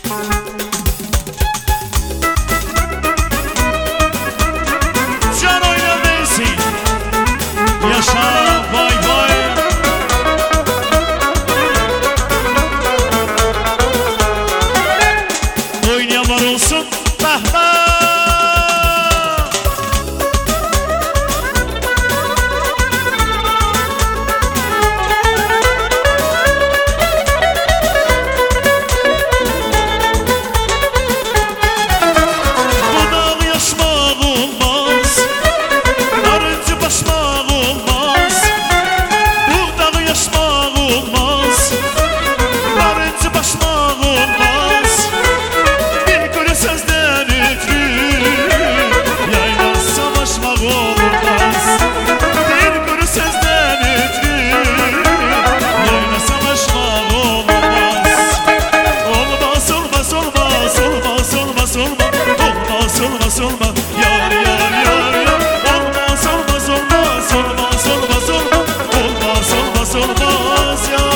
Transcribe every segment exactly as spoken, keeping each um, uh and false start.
Can oyna Messi, yaşa vay vay. Oynayan var olsun, bahma. Olmaz olmaz yar yar yar yar. Olmaz olmaz olmaz olmaz olmaz olmaz. Olmaz olmaz olmaz ya.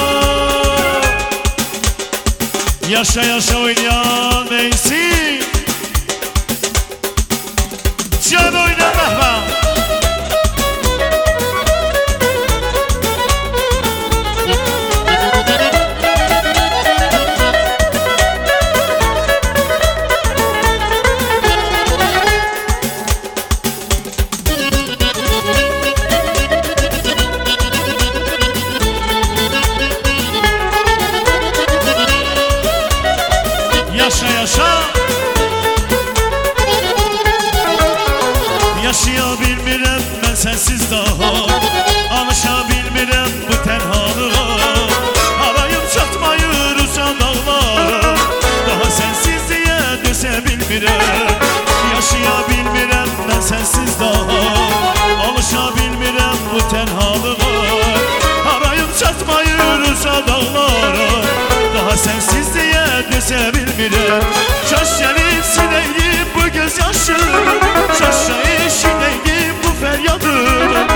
Yaşa yaşa oynayan Messi. Can oyna Mehva. Yaşa yaşa. Yaşayabilmirəm mən sənsiz daha. Alışabilmirəm bu tənhalığa. Arayım çatmayır uçan dağlara. Daha sənsiz deyə dösə bilmirəm. Yaşayabilmirəm mən sənsiz daha. Alışabilmirəm bu tənhalığa. Arayım çatmayır uçan dağlara. Daha sənsiz deyə dösə bilmirəm. Kaş gəlib siləydim bu göz yaşı. Kaş eşidəydim bu fəryadı.